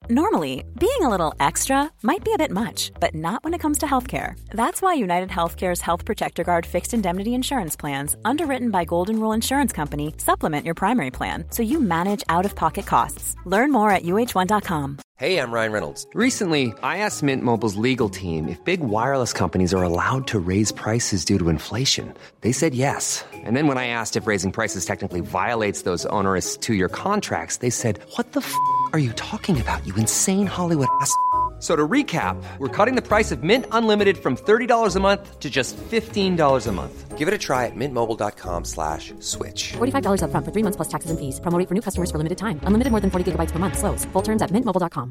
Normally, being a little extra might be a bit much, but not when it comes to healthcare. That's why United Healthcare's Health Protector Guard fixed indemnity insurance plans, underwritten by Golden Rule Insurance Company, supplement your primary plan so you manage out-of-pocket costs. Learn more at uh1.com. Hey, I'm Ryan Reynolds. Recently, I asked Mint Mobile's legal team if big wireless companies are allowed to raise prices due to inflation. They said yes. And then when I asked if raising prices technically violates those onerous two-year contracts, they said, "What the f*** are you talking about, you insane Hollywood ass?" So to recap, we're cutting the price of Mint Unlimited from $30 a month to just $15 a month. Give it a try at mintmobile.com/switch. $45 up front for 3 months plus taxes and fees. Promo rate for new customers for limited time. Unlimited more than 40 gigabytes per month. Slows full terms at mintmobile.com.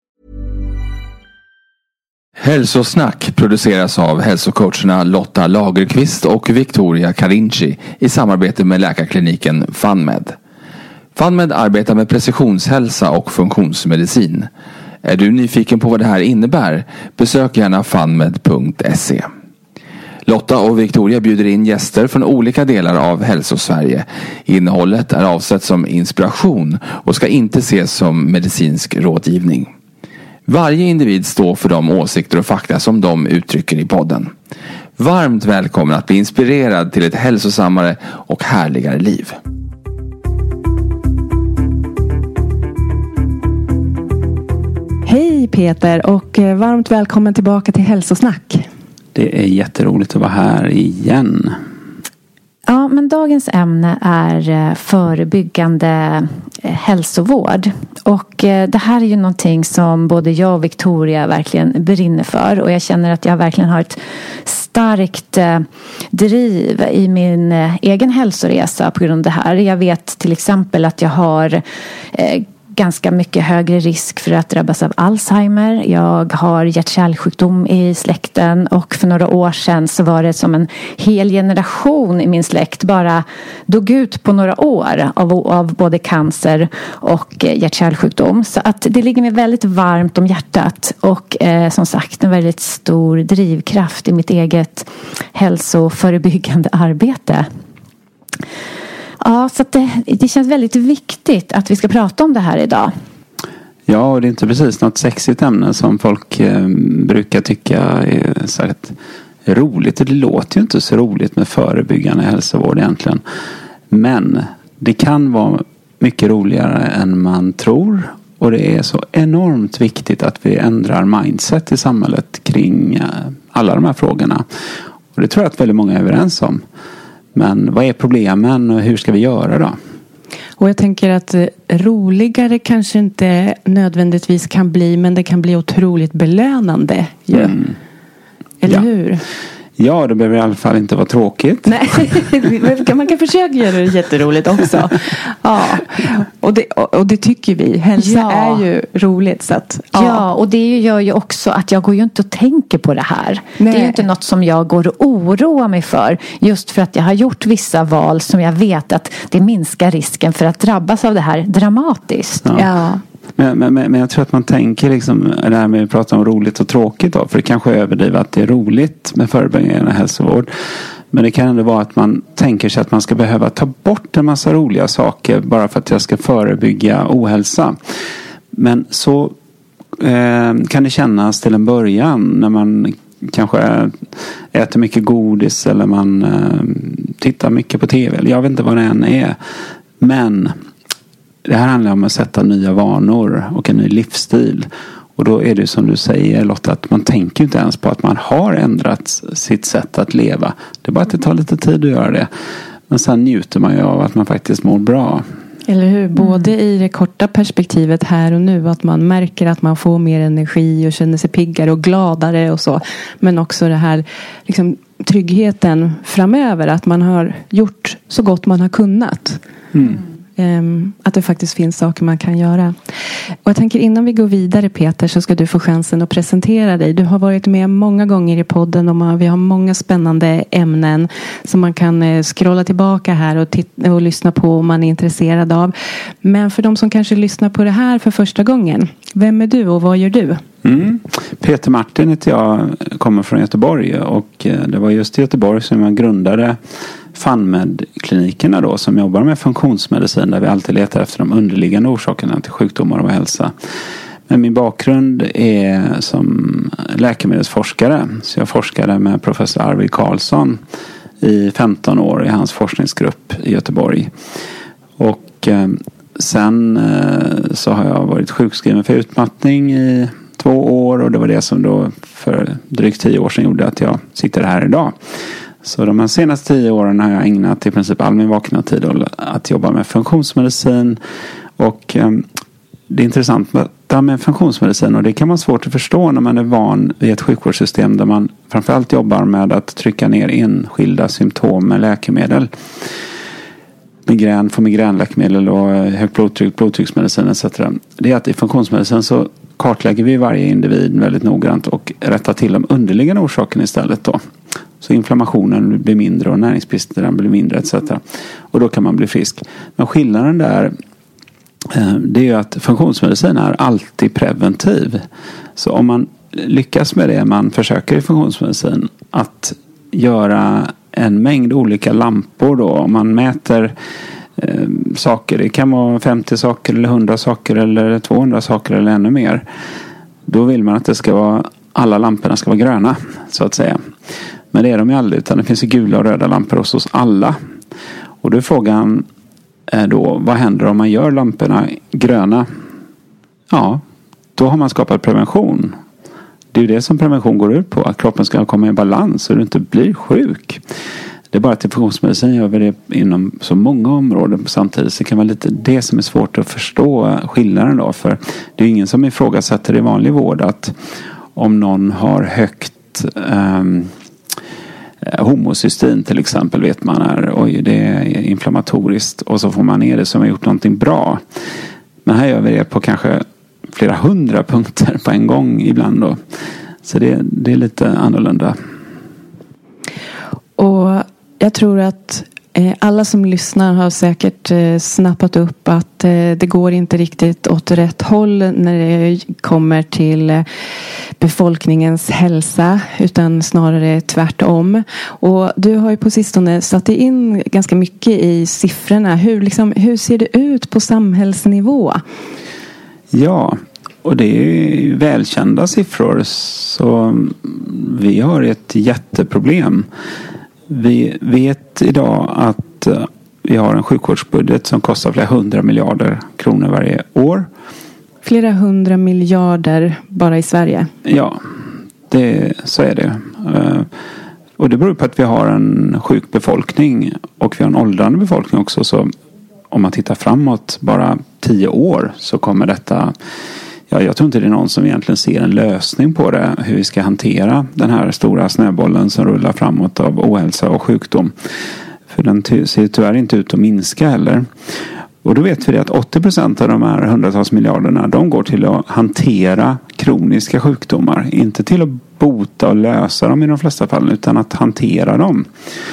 Hälsosnack produceras av hälsocoacherna Lotta Lagerqvist och Victoria Carinci i samarbete med läkarkliniken FunMed. FunMed arbetar med precisionshälsa och funktionsmedicin. Är du nyfiken på vad det här innebär? Besök gärna funmed.se. Lotta och Victoria bjuder in gäster från olika delar av Hälsosverige. Innehållet är avsett som inspiration och ska inte ses som medicinsk rådgivning. Varje individ står för de åsikter och fakta som de uttrycker i podden. Varmt välkommen att bli inspirerad till ett hälsosammare och härligare liv. Hej Peter och varmt välkommen tillbaka till Hälsosnack. Det är jätteroligt att vara här igen. Ja, men dagens ämne är förebyggande hälsovård. Och det här är ju någonting som både jag och Victoria verkligen brinner för. Och jag känner att jag verkligen har ett starkt driv i min egen hälsoresa på grund av det här. Jag vet till exempel att jag har ganska mycket högre risk för att drabbas av Alzheimer. Jag har hjärt-kärlsjukdom i släkten och för några år sedan så var det som en hel generation i min släkt bara dog ut på några år av både cancer och hjärt-kärlsjukdom. Så att det ligger mig väldigt varmt om hjärtat och som sagt en väldigt stor drivkraft i mitt eget hälsoförebyggande arbete. Ja, så att det känns väldigt viktigt att vi ska prata om det här idag. Ja, och det är inte precis något sexigt ämne som folk brukar tycka är så här roligt. Det låter ju inte så roligt med förebyggande hälsovård egentligen. Men det kan vara mycket roligare än man tror. Och det är så enormt viktigt att vi ändrar mindset i samhället kring alla de här frågorna. Och det tror jag att väldigt många är överens om. Men vad är problemen och hur ska vi göra då? Och jag tänker att roligare kanske inte nödvändigtvis kan bli, men det kan bli otroligt belönande. Eller hur? Ja, det behöver i alla fall inte vara tråkigt. Nej, man kan försöka göra det jätteroligt också. Ja, och det tycker vi. Hälsa är ju roligt. Så att, ja, och det gör ju också att jag går ju inte och tänker på det här. Nej. Det är ju inte något som jag går och oroar mig för. Just för att jag har gjort vissa val som jag vet att det minskar risken för att drabbas av det här dramatiskt. Ja. Men jag tror att man tänker liksom det här med att prata om roligt och tråkigt då, för det kanske är överdrivet att det är roligt med förebyggande hälsovård, men det kan ändå vara att man tänker sig att man ska behöva ta bort en massa roliga saker bara för att jag ska förebygga ohälsa. Men så kan det kännas till en början när man kanske äter mycket godis eller man tittar mycket på tv, eller jag vet inte vad det än är, men det här handlar om att sätta nya vanor och en ny livsstil. Och då är det som du säger Lotta, att man tänker inte ens på att man har ändrat sitt sätt att leva. Det är bara att det tar lite tid att göra det. Men sen njuter man ju av att man faktiskt mår bra. Eller hur? Både i det korta perspektivet här och nu, att man märker att man får mer energi och känner sig piggare och gladare och så. Men också det här liksom, tryggheten framöver, att man har gjort så gott man har kunnat. Att det faktiskt finns saker man kan göra. Och jag tänker innan vi går vidare Peter, så ska du få chansen att presentera dig. Du har varit med många gånger i podden och vi har många spännande ämnen som man kan scrolla tillbaka här och lyssna på om man är intresserad av. Men för de som kanske lyssnar på det här för första gången, vem är du och vad gör du? Peter Martin heter jag, kommer från Göteborg, och det var just i Göteborg som jag grundade FunMed-klinikerna då, som jobbar med funktionsmedicin, där vi alltid letar efter de underliggande orsakerna till sjukdomar och hälsa. Men min bakgrund är som läkemedelsforskare. Så jag forskade med professor Arvid Carlsson i 15 år i hans forskningsgrupp i Göteborg. Och sen så har jag varit sjukskriven för utmattning i 2 år. Och det var det som då för drygt 10 år sedan gjorde att jag sitter här idag. Så de senaste 10 åren har jag ägnat i princip all min vakna tid att jobba med funktionsmedicin. Och det är intressant med funktionsmedicin, och det kan vara svårt att förstå när man är van vid ett sjukvårdssystem där man framförallt jobbar med att trycka ner enskilda symptom med läkemedel. Migrän för migränläkemedel och högt blodtryck, blodtrycksmedicin etc. Det är att i funktionsmedicin så kartlägger vi varje individ väldigt noggrant och rättar till de underliggande orsakerna istället då. Så inflammationen blir mindre och näringsbristen blir mindre etc. Och då kan man bli frisk. Men skillnaden där, det är ju att funktionsmedicin är alltid preventiv. Så om man lyckas med det man försöker i funktionsmedicin, att göra en mängd olika lampor då, om man mäter saker, det kan vara 50 saker eller 100 saker eller 200 saker eller ännu mer, då vill man att det ska vara, alla lamporna ska vara gröna så att säga. Men det är de ju aldrig, utan det finns ju gula och röda lampor hos oss alla. Och då är frågan då, vad händer om man gör lamporna gröna? Ja, då har man skapat prevention. Det är ju det som prevention går ut på, att kroppen ska komma i balans så du inte blir sjuk. Det är bara att i funktionsmedicin gör vi det inom så många områden samtidigt, så det kan vara lite det som är svårt att förstå skillnaden då. För det är ingen som ifrågasätter i vanlig vård att om någon har högt homocystin till exempel, vet man är, oj, det är inflammatoriskt, och så får man ner det som har gjort någonting bra. Men här gör vi det på kanske flera 100 punkter på en gång ibland då. Så det är lite annorlunda. Och jag tror att alla som lyssnar har säkert snappat upp att det går inte riktigt åt rätt håll när det kommer till befolkningens hälsa, utan snarare tvärtom. Och du har ju på sistone satt in ganska mycket i siffrorna. Hur ser det ut på samhällsnivå? Ja, och det är ju välkända siffror, så vi har ett jätteproblem. Vi vet idag att vi har en sjukvårdsbudget som kostar flera 100 miljarder kronor varje år. Flera 100 miljarder bara i Sverige? Ja, så är det. Och det beror på att vi har en sjuk befolkning och vi har en åldrande befolkning också. Så om man tittar framåt bara 10 år så kommer detta... Ja, jag tror inte det är någon som egentligen ser en lösning på det. Hur vi ska hantera den här stora snöbollen som rullar framåt av ohälsa och sjukdom. För den ser tyvärr inte ut att minska heller. Och då vet vi det att 80% av de här hundratals miljarderna, de går till att hantera kroniska sjukdomar. Inte till att bota och lösa dem i de flesta fall, utan att hantera dem.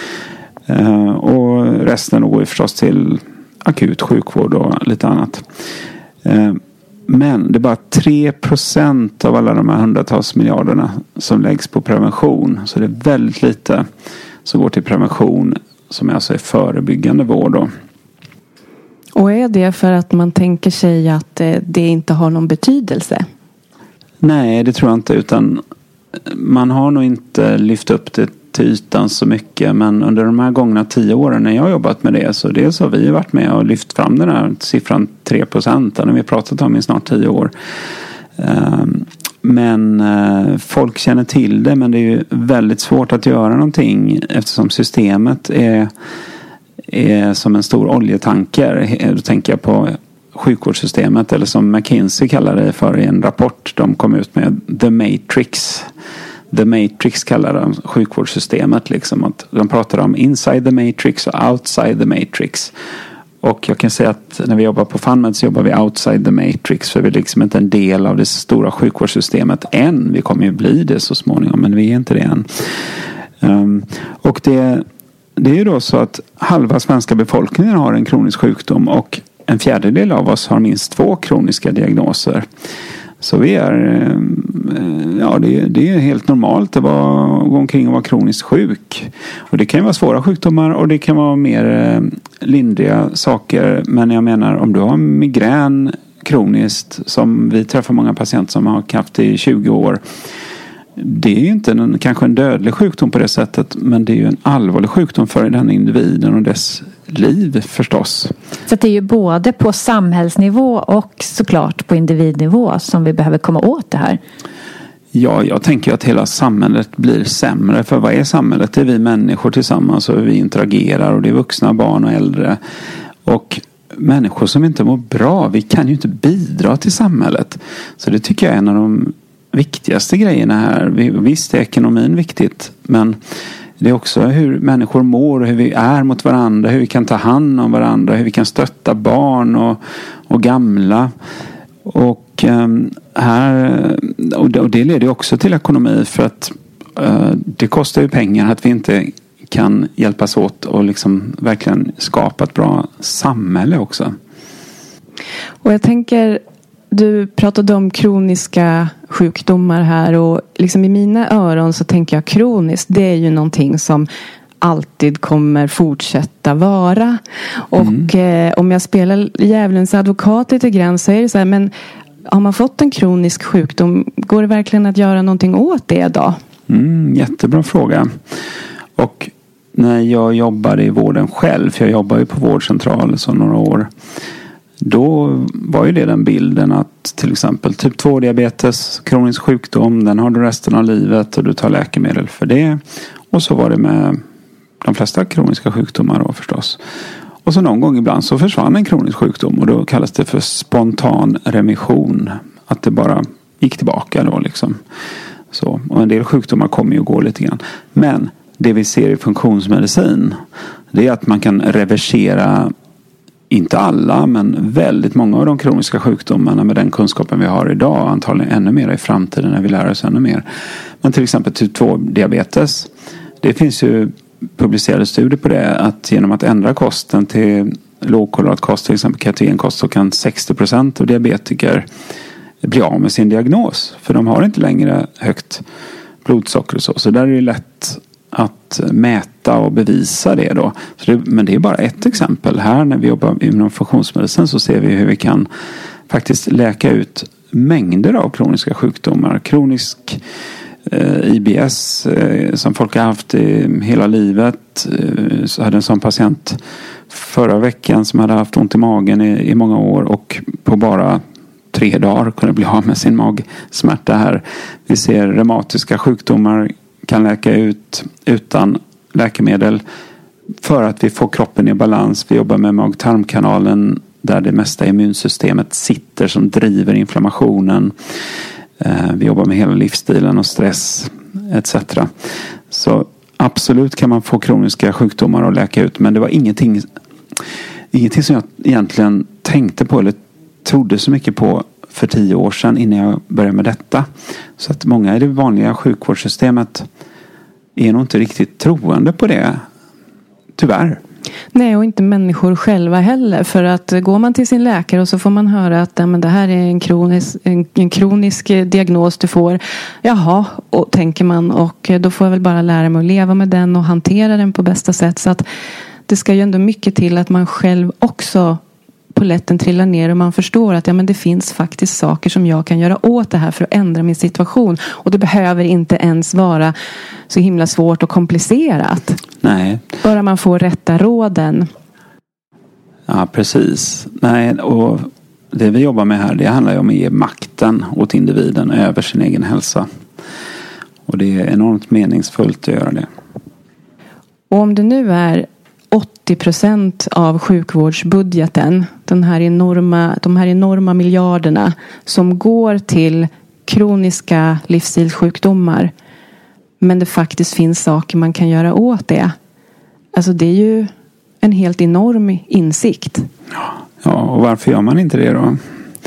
Och resten går ju förstås till akut sjukvård och lite annat. Men det är bara 3% av alla de här hundratals miljarderna som läggs på prevention. Så det är väldigt lite som går till prevention, som alltså är förebyggande vård då. Och är det för att man tänker sig att det inte har någon betydelse? Nej, det tror jag inte, utan man har nog inte lyft upp det till ytan så mycket. Men under de här gångna 10 åren när jag har jobbat med det, så dels har vi varit med och lyft fram den här siffran 3%. Den har vi pratat om i snart 10 år. Men folk känner till det, men det är ju väldigt svårt att göra någonting eftersom systemet är som en stor oljetanker. Då tänker jag på sjukvårdssystemet, eller som McKinsey kallar det för i en rapport de kom ut med, The Matrix. The Matrix kallar de sjukvårdssystemet liksom, att de pratar om inside the matrix och outside the matrix. Och jag kan säga att när vi jobbar på FunMed så jobbar vi outside the matrix, för vi är liksom inte en del av det stora sjukvårdssystemet än. Vi kommer ju bli det så småningom, men vi är inte det än. Och det är ju då så att halva svenska befolkningen har en kronisk sjukdom och 1/4 av oss har minst 2 kroniska diagnoser. Så vi är, ja, det är helt normalt att gå omkring och vara kroniskt sjuk. Och det kan ju vara svåra sjukdomar och det kan vara mer lindriga saker. Men jag menar, om du har migrän, kroniskt, som vi träffar många patienter som har haft i 20 år. Det är ju inte kanske en dödlig sjukdom på det sättet, men det är ju en allvarlig sjukdom för den individen och dess liv förstås. Så det är ju både på samhällsnivå och såklart på individnivå som vi behöver komma åt det här. Ja, jag tänker att hela samhället blir sämre. För vad är samhället? Det är vi människor tillsammans och vi interagerar, och det är vuxna, barn och äldre. Och människor som inte mår bra, vi kan ju inte bidra till samhället. Så det tycker jag är en av de viktigaste grejerna här. Visst är ekonomin viktigt, men det är också hur människor mår och hur vi är mot varandra, hur vi kan ta hand om varandra, hur vi kan stötta barn och gamla. Och det leder också till ekonomi, för att det kostar ju pengar att vi inte kan hjälpas åt och liksom verkligen skapa ett bra samhälle också. Och jag tänker, du pratade om kroniska sjukdomar här, och liksom i mina öron så tänker jag kroniskt, det är ju någonting som alltid kommer fortsätta vara. Och om jag spelar djävulens advokat lite grann, så är det så här, men har man fått en kronisk sjukdom, går det verkligen att göra någonting åt det då? Jättebra fråga. Och när jag jobbade i vården själv, för jag jobbar ju på vårdcentral så några år, då var ju det den bilden att till exempel typ 2-diabetes, kronisk sjukdom, den har du resten av livet och du tar läkemedel för det. Och så var det med de flesta kroniska sjukdomar då förstås. Och så någon gång ibland så försvann en kronisk sjukdom, och då kallas det för spontan remission. Att det bara gick tillbaka då liksom. Så. Och en del sjukdomar kommer ju och går lite grann. Men det vi ser i funktionsmedicin, det är att man kan reversera, inte alla, men väldigt många av de kroniska sjukdomarna med den kunskapen vi har idag. Antagligen ännu mer i framtiden när vi lär oss ännu mer. Men till exempel typ 2-diabetes. Det finns ju publicerade studier på det, att genom att ändra kosten till lågkolhydratkost, till exempel ketogenkost, så kan 60% av diabetiker bli av med sin diagnos. För de har inte längre högt blodsocker och så. Så där är det lätt att mäta och bevisa det då. Men det är bara ett exempel. Här när vi jobbar inom funktionsmedicin så ser vi hur vi kan faktiskt läka ut mängder av kroniska sjukdomar. Kronisk IBS som folk har haft i hela livet. Så hade en sån patient förra veckan som hade haft ont i magen i många år, och på bara 3 dagar kunde bli av med sin magsmärta här. Vi ser reumatiska sjukdomar kan läka ut utan läkemedel, för att vi får kroppen i balans. Vi jobbar med mag-tarmkanalen där det mesta immunsystemet sitter som driver inflammationen. Vi jobbar med hela livsstilen och stress etc. Så absolut kan man få kroniska sjukdomar och läka ut, men det var ingenting som jag egentligen tänkte på eller trodde så mycket på för 10 år sedan innan jag började med detta. Så att många i det vanliga sjukvårdssystemet är nog inte riktigt troende på det. Tyvärr. Nej, och inte människor själva heller. För att går man till sin läkare och så får man höra att det här är en kronisk diagnos du får. Jaha, och tänker man. Och då får jag väl bara lära mig att leva med den och hantera den på bästa sätt. Så att det ska ju ändå mycket till att man själv också poletten trillar ner och man förstår att det finns faktiskt saker som jag kan göra åt det här för att ändra min situation. Och det behöver inte ens vara så himla svårt och komplicerat. Nej. Bara man får rätta råden. Ja, precis. Nej, och det vi jobbar med här, det handlar ju om att ge makten åt individen över sin egen hälsa. Och det är enormt meningsfullt att göra det. Och om det nu är 80% av sjukvårdsbudgeten, de här enorma miljarderna som går till kroniska livsstilssjukdomar, men det faktiskt finns saker man kan göra åt det. Alltså det är ju en helt enorm insikt. Ja, och varför gör man inte det då?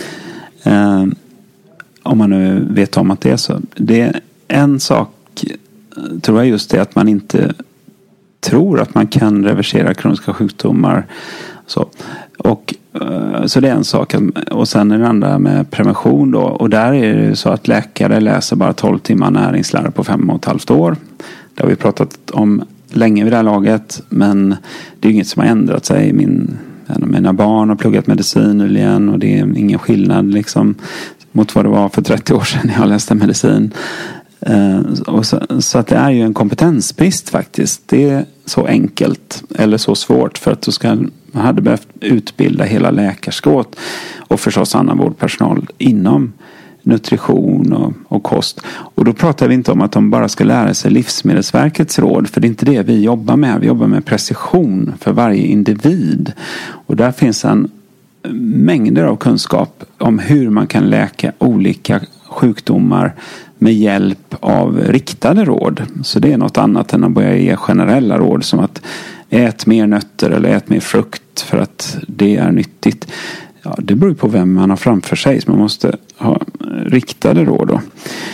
Om man nu vet om att det är så. Det är en sak, tror jag, just det att man inte tror att man kan reversera kroniska sjukdomar. Så det är en sak. Och sen är det andra med prevention då. Och där är det ju så att läkare läser bara 12 timmar näringslära på 5,5 år. Det har vi pratat om länge vid det här laget. Men det är ju inget som har ändrat sig. En av mina barn har pluggat medicin nyligen och det är ingen skillnad liksom mot vad det var för 30 år sedan när jag läste medicin. Och så att det är ju en kompetensbrist faktiskt. Det är så enkelt eller så svårt för att man hade behövt utbilda hela läkarskåt och förstås annan vårdpersonal inom nutrition och kost. Och då pratar vi inte om att de bara ska lära sig Livsmedelsverkets råd, för det är inte det vi jobbar med. Vi jobbar med precision för varje individ. Och där finns en mängder av kunskap om hur man kan läka olika sjukdomar med hjälp av riktade råd. Så det är något annat än att börja ge generella råd som att ät mer nötter eller ät mer frukt för att det är nyttigt. Ja, det beror på vem man har framför sig, så man måste ha riktade råd då.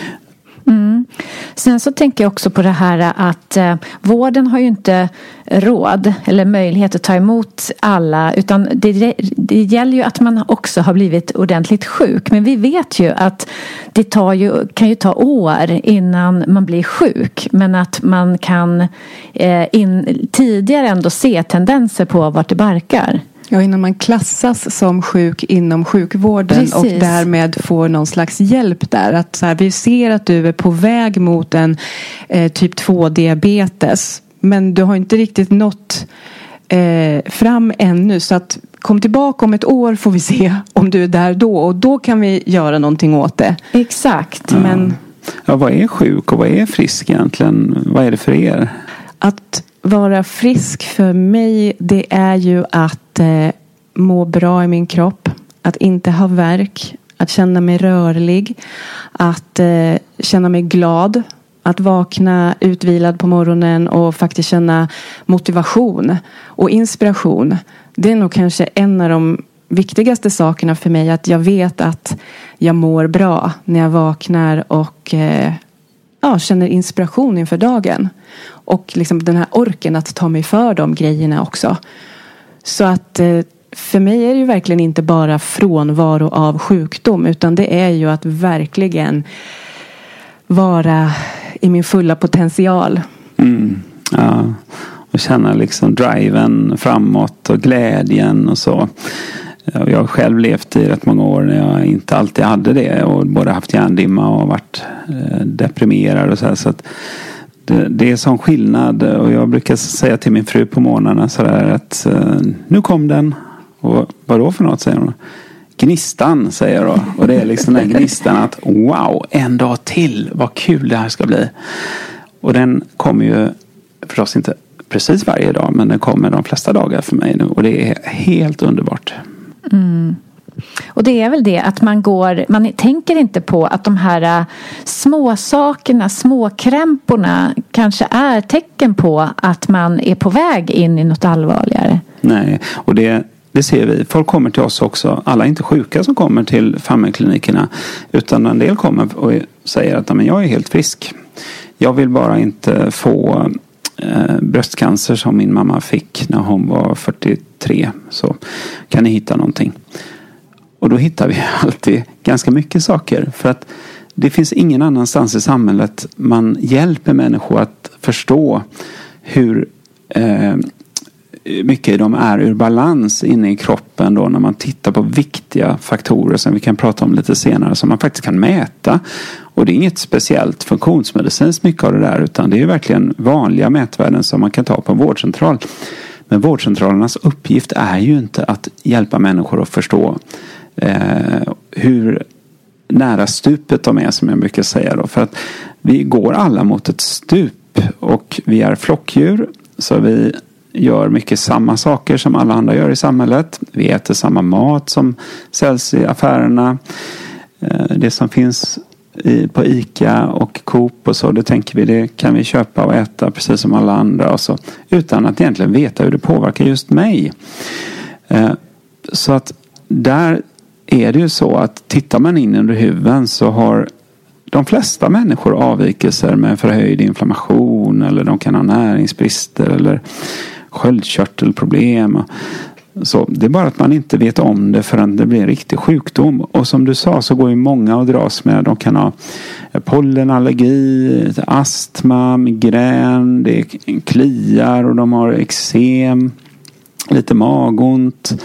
Sen så tänker jag också på det här att vården har ju inte råd eller möjlighet att ta emot alla, utan det gäller ju att man också har blivit ordentligt sjuk. Men vi vet ju att det kan ju ta år innan man blir sjuk, men att man kan tidigare ändå se tendenser på vart det barkar. Ja, innan man klassas som sjuk inom sjukvården. Precis. Och därmed får någon slags hjälp där. Att så här, vi ser att du är på väg mot en typ 2-diabetes. Men du har inte riktigt nått fram ännu. Så att kom tillbaka om ett år får vi se om du är där då. Och då kan vi göra någonting åt det. Exakt. Men... Ja, vad är sjuk och vad är frisk egentligen? Vad är det för er? Att vara frisk för mig, det är ju att må bra i min kropp. Att inte ha värk. Att känna mig rörlig. Att känna mig glad. Att vakna utvilad på morgonen och faktiskt känna motivation och inspiration. Det är nog kanske en av de viktigaste sakerna för mig. Att jag vet att jag mår bra när jag vaknar och känner inspiration inför dagen. Och liksom den här orken att ta mig för de grejerna också. Så att för mig är det ju verkligen inte bara frånvaro av sjukdom. Utan det är ju att verkligen vara i min fulla potential. Ja, och känna liksom driven framåt och glädjen och så. Jag har själv levt i rätt många år när jag inte alltid hade det. Och både haft hjärndimma och varit deprimerad och så här. Så att det är sån skillnad. Och jag brukar säga till min fru på morgnarna så där att nu kom den. Och vad då för något, säger hon? Gnistan, säger jag då. Och det är liksom den gnistan att wow, en dag till. Vad kul det här ska bli. Och den kommer ju förstås inte precis varje dag. Men den kommer de flesta dagar för mig nu. Och det är helt underbart. Mm. Och det är väl det att man tänker inte på att de här små sakerna, små krämporna kanske är tecken på att man är på väg in i något allvarligare. Nej, och det ser vi. Folk kommer till oss också. Alla är inte sjuka som kommer till familjeklinikerna. Utan en del kommer och säger att men jag är helt frisk. Jag vill bara inte få bröstcancer som min mamma fick när hon var 43. Så kan ni hitta någonting. Och då hittar vi alltid ganska mycket saker. För att det finns ingen annanstans i samhället man hjälper människor att förstå hur mycket de är ur balans inne i kroppen då, när man tittar på viktiga faktorer som vi kan prata om lite senare, som man faktiskt kan mäta. Och det är inget speciellt funktionsmedicinskt mycket av det där, utan det är verkligen vanliga mätvärden som man kan ta på en vårdcentral. Men vårdcentralernas uppgift är ju inte att hjälpa människor att förstå hur nära stupet de är, som jag brukar säga då. För att vi går alla mot ett stup och vi är flockdjur, så vi gör mycket samma saker som alla andra gör i samhället. Vi äter samma mat som säljs i affärerna. Det som finns på ICA och Coop och så, det tänker vi, det kan vi köpa och äta precis som alla andra och så, utan att egentligen veta hur det påverkar just mig. Så att där är det ju så att tittar man in under huven så har de flesta människor avvikelser med förhöjd inflammation, eller de kan ha näringsbrister eller sköldkörtelproblem. Så det är bara att man inte vet om det förrän det blir en riktig sjukdom. Och som du sa så går ju många att dras med. De kan ha pollenallergi, astma, migrän, det kliar och de har eksem. lite magont.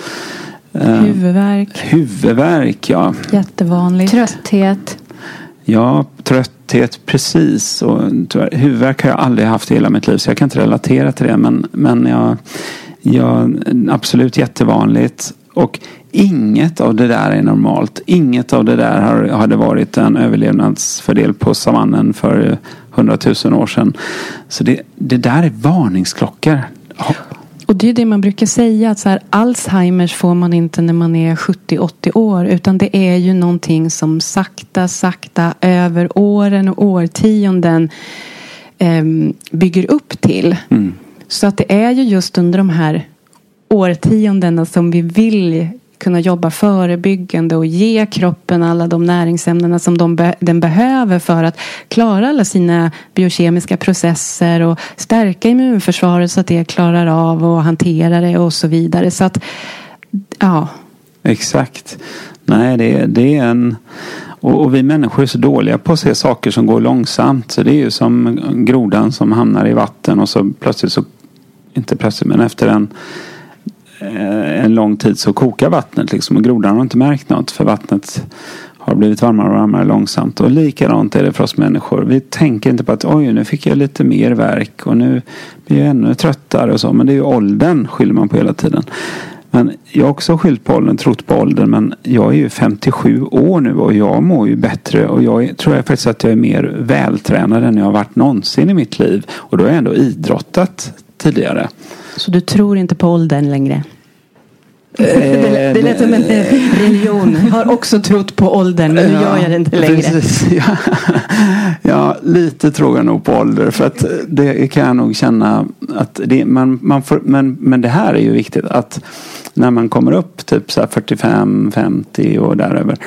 Huvudvärk, ja. Jättevanligt. Trötthet. Ja, trötthet, precis. Och huvudvärk har jag aldrig haft i hela mitt liv, så jag kan inte relatera till det. Men jag absolut jättevanligt. Och inget av det där är normalt. Inget av det där hade varit en överlevnadsfördel på savannen för 100 000 år sedan. Så det där är varningsklockor. Ja. Och det är det man brukar säga, att så här, Alzheimers får man inte när man är 70-80 år, utan det är ju någonting som sakta över åren och årtionden bygger upp till. Så att det är ju just under de här årtiondena som vi vill kunna jobba förebyggande och ge kroppen alla de näringsämnena som den behöver för att klara alla sina biokemiska processer och stärka immunförsvaret så att det klarar av att hantera det och så vidare. Så att, ja. Exakt. Nej, det är en... Och vi människor är så dåliga på att se saker som går långsamt. Så det är ju som grodan som hamnar i vatten och så plötsligt så... Inte plötsligt, men efter en lång tid så kokar vattnet liksom, och grodan har inte märkt något, för vattnet har blivit varmare och varmare långsamt. Och likadant är det för oss människor. Vi tänker inte på att oj, nu fick jag lite mer värk och nu blir jag ännu tröttare och så. Men det är ju åldern skyller man på hela tiden. Men jag har också skyllt på åldern, trott på åldern, men jag är ju 57 år nu och jag mår ju bättre och jag tror faktiskt att jag är mer vältränad än jag har varit någonsin i mitt liv. Och då har jag ändå idrottat tidigare. Så du tror inte på åldern längre? Det lät som en religion. Har också trott på åldern, men nu gör jag det inte längre. Precis, ja, lite tror jag nog på ålder. För att det kan jag nog känna att man får, men det här är ju viktigt, att när man kommer upp typ så här 45-50 och däröver,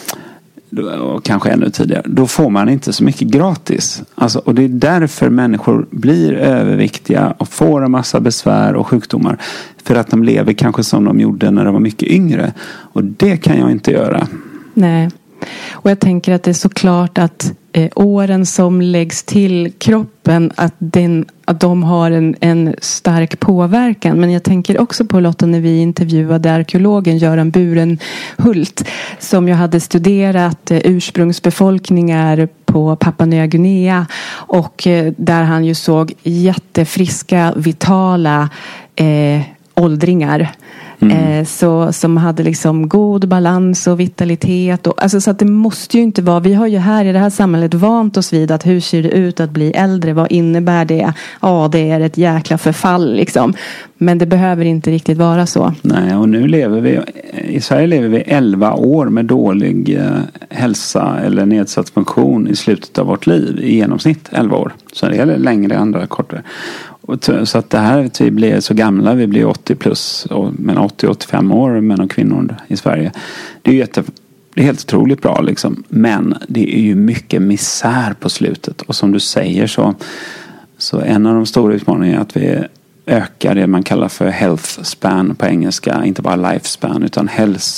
och kanske ännu tidigare, då får man inte så mycket gratis. Alltså, och det är därför människor blir överviktiga och får en massa besvär och sjukdomar. För att de lever kanske som de gjorde när de var mycket yngre. Och det kan jag inte göra. Nej. Och jag tänker att det är såklart att åren som läggs till kroppen, att de har en stark påverkan. Men jag tänker också på, Lotta, när vi intervjuade arkeologen Göran Burenhult, som ju hade studerat ursprungsbefolkningar på Papua Nya Guinea, och där han ju såg jättefriska, vitala åldringar. Så, som hade liksom god balans och vitalitet och, alltså, så att det måste ju inte vara, vi har ju här i det här samhället vant oss vid att hur ser det ut att bli äldre, vad innebär det? Ja, det är ett jäkla förfall liksom, men det behöver inte riktigt vara så. Nej, och nu i Sverige lever vi 11 år med dålig hälsa eller nedsatt funktion i slutet av vårt liv, i genomsnitt 11 år, så det gäller längre, andra kortare. Så att det här, att vi blir så gamla, vi blir 80 plus, men 80-85 år, män och kvinnor i Sverige. Det är ju det är helt otroligt bra liksom. Men det är ju mycket misär på slutet. Och som du säger så en av de stora utmaningarna är att vi ökar det man kallar för health span på engelska. Inte bara lifespan, utan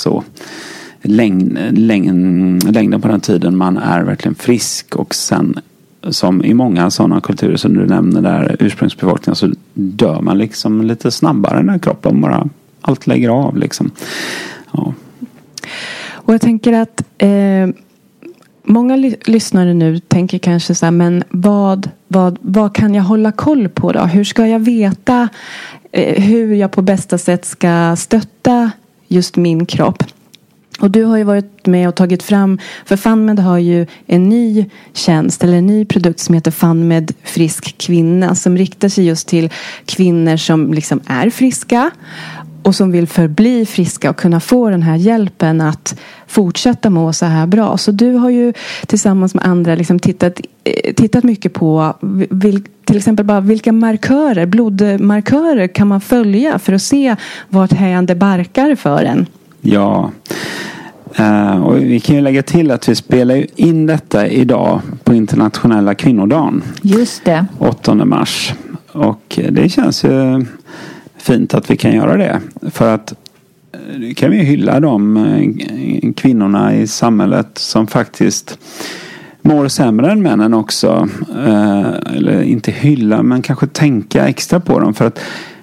längden på den tiden man är verkligen frisk, och sen som i många sådana kulturer som du nämner där, ursprungsbefolkningen, så dör man liksom lite snabbare när kroppen bara allt lägger av liksom. Ja. Och jag tänker att många lyssnare nu tänker kanske så här, men vad kan jag hålla koll på då? Hur ska jag veta hur jag på bästa sätt ska stötta just min kropp? Och du har ju varit med och tagit fram, för FunMed har ju en ny tjänst eller en ny produkt som heter FunMed Frisk Kvinna, som riktar sig just till kvinnor som liksom är friska och som vill förbli friska och kunna få den här hjälpen att fortsätta må så här bra. Så du har ju tillsammans med andra liksom tittat mycket på till exempel bara vilka blodmarkörer kan man följa för att se vart det barkar för en. Ja, och vi kan ju lägga till att vi spelar ju in detta idag på internationella kvinnodagen. Just det. 8 mars. Och det känns ju fint att vi kan göra det. För att kan vi hylla de kvinnorna i samhället som faktiskt mår sämre än männen också. Eller inte hylla, men kanske tänka extra på dem. För att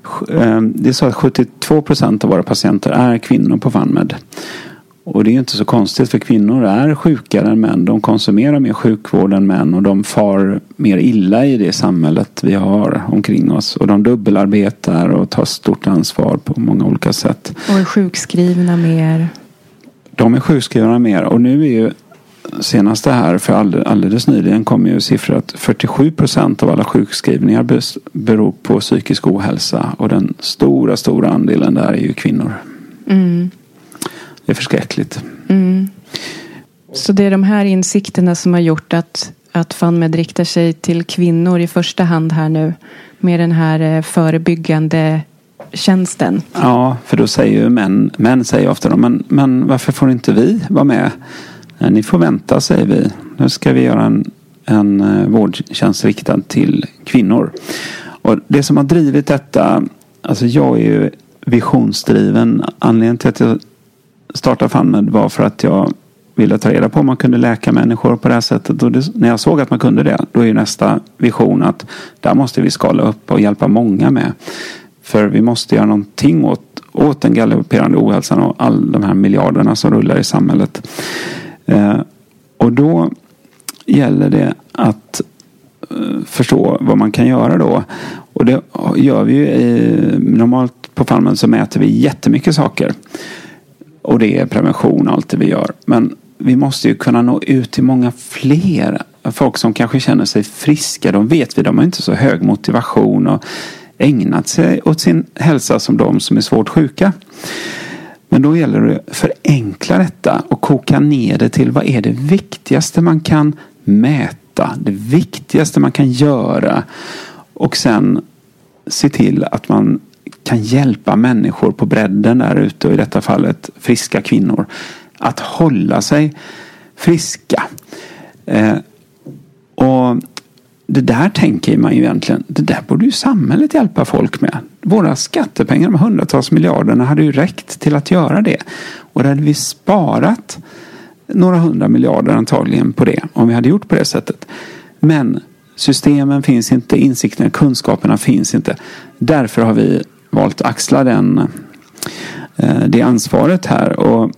Det är så att 72% av våra patienter är kvinnor på FunMed. Och det är ju inte så konstigt, för kvinnor är sjukare än män. De konsumerar mer sjukvård än män och de far mer illa i det samhället vi har omkring oss. Och de dubbelarbetar och tar stort ansvar på många olika sätt. Och är sjukskrivna mer. De är sjukskrivna mer, och nu är ju senaste här för alldeles nyligen kom ju siffror att 47% av alla sjukskrivningar beror på psykisk ohälsa, och den stora andelen där är ju kvinnor. Mm. Det är förskräckligt. Mm. Så det är de här insikterna som har gjort att FunMed riktar sig till kvinnor i första hand här nu med den här förebyggande tjänsten. Ja, för då säger ju män säger ofta då, men varför får inte vi vara med? Ni får vänta, säger vi. Nu ska vi göra en vårdtjänst riktad till kvinnor. Och det som har drivit detta, alltså jag är ju visionsdriven. Anledningen till att jag startade FunMed var för att jag ville ta reda på om man kunde läka människor på det här sättet. Och när jag såg att man kunde det, då är nästa vision att där måste vi skala upp och hjälpa många med. För vi måste göra någonting åt den galopperande ohälsan och alla de här miljarderna som rullar i samhället. Och då gäller det att förstå vad man kan göra då. Och det gör vi ju normalt på FunMed, så mäter vi jättemycket saker. Och det är prevention, allt det vi gör. Men vi måste ju kunna nå ut till många fler. Folk som kanske känner sig friska, de har inte så hög motivation och ägnat sig åt sin hälsa som de som är svårt sjuka. Men då gäller det att förenkla detta och koka ner det till vad är det viktigaste man kan mäta, det viktigaste man kan göra, och sen se till att man kan hjälpa människor på bredden där ute, och i detta fallet friska kvinnor, att hålla sig friska. Och det där tänker man ju egentligen, det där borde ju samhället hjälpa folk med. Våra skattepengar, de hundratals miljarderna, hade ju räckt till att göra det. Och där hade vi sparat några 100 miljarder antagligen på det, om vi hade gjort på det sättet. Men systemen finns inte, insikterna, kunskaperna finns inte. Därför har vi valt att axla det ansvaret här. Och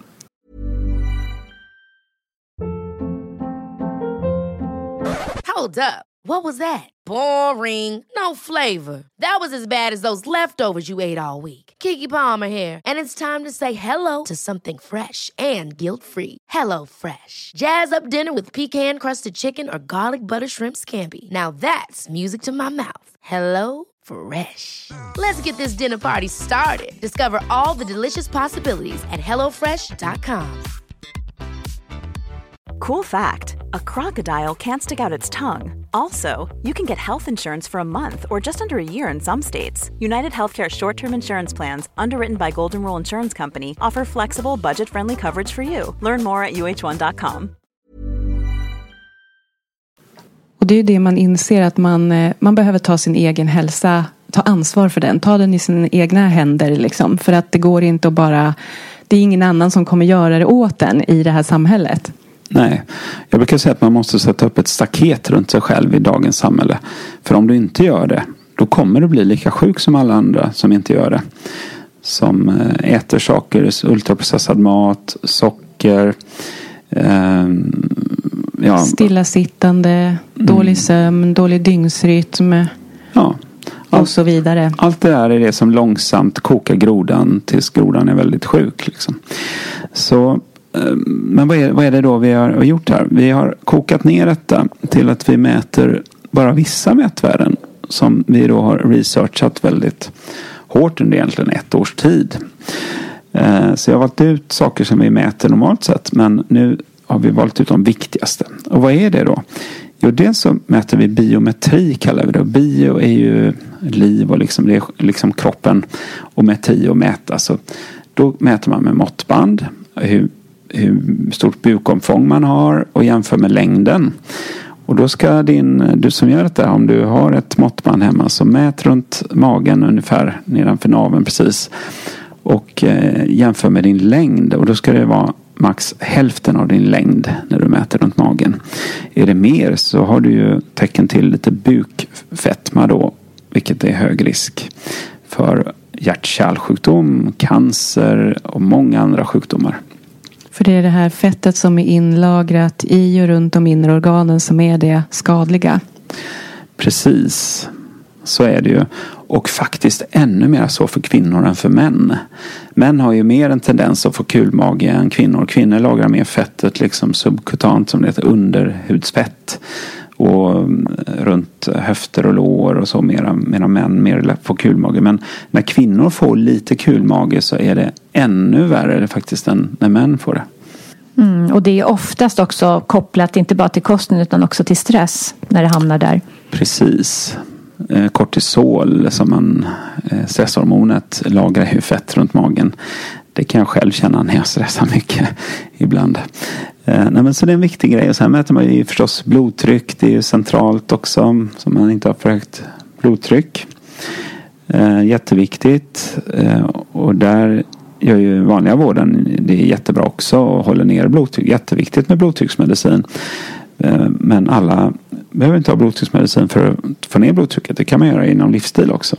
Hold up. What was that? Boring. No flavor. That was as bad as those leftovers you ate all week. Keke Palmer here. And it's time to say hello to something fresh and guilt-free. Hello Fresh. Jazz up dinner with pecan-crusted chicken or garlic butter shrimp scampi. Now that's music to my mouth. Hello Fresh. Let's get this dinner party started. Discover all the delicious possibilities at hellofresh.com. Cool fact, a crocodile can't stick out its tongue. Also, you can get health insurance for a month or just under a year in some states. United Healthcare short-term insurance plans, underwritten by Golden Rule Insurance Company, offer flexible, budget-friendly coverage for you. Learn more at uh1.com. Och det är det man inser, att man behöver ta sin egen hälsa, ta ansvar för den, ta den i sina egna händer liksom. För att det går inte att bara, det är ingen annan som kommer göra det åt en i det här samhället. Nej, jag brukar säga att man måste sätta upp ett staket runt sig själv i dagens samhälle. För om du inte gör det, då kommer du bli lika sjuk som alla andra som inte gör det. Som äter saker, ultraprocessad mat, socker, stillasittande, dålig sömn, dålig dygnsrytm, och så vidare. Allt det där är det som långsamt kokar grodan tills grodan är väldigt sjuk. Liksom. Så, men vad är det då vi har gjort här? Vi har kokat ner detta till att vi mäter bara vissa mätvärden som vi då har researchat väldigt hårt under egentligen 1 års tid. Så jag har valt ut saker som vi mäter normalt sett, men nu har vi valt ut de viktigaste. Och vad är det då? Jo, dels så mäter vi biometri, kallar vi det. Bio är ju liv och liksom, det är liksom kroppen, och metri och mäta. Så då mäter man med måttband hur stort bukomfång man har och jämför med längden. Och då ska du som gör detta, om du har ett måttband hemma, så mät runt magen ungefär nedanför naveln precis. Och jämför med din längd. Och då ska det vara max hälften av din längd när du mäter runt magen. Är det mer så har du ju tecken till lite bukfetma då, vilket är hög risk för hjärt-kärlsjukdom, cancer och många andra sjukdomar. För det är det här fettet som är inlagrat i och runt de inre organen som är det skadliga. Precis, så är det ju. Och faktiskt ännu mer så för kvinnor än för män. Män har ju mer en tendens att få kulmage än kvinnor. Kvinnor lagrar mer fettet liksom subkutant som det heter, underhudsfett. Och runt höfter och lår och så medan män mer får kulmage. Men när kvinnor får lite kulmage så är det ännu värre faktiskt än när män får det. Och det är oftast också kopplat inte bara till kosten utan också till stress när det hamnar där. Precis. Kortisol, stresshormonet, lagrar ju fett runt magen. Det kan jag själv känna när jag stressar mycket ibland. Så det är en viktig grej. Och sen mäter man ju förstås blodtryck. Det är ju centralt också, så man inte har för högt blodtryck. Jätteviktigt. Och där gör ju vanliga vården det är jättebra också och håller ner blodtryck. Jätteviktigt med blodtrycksmedicin. Men alla behöver inte ha blodtrycksmedicin för att få ner blodtrycket. Det kan man göra inom livsstil också.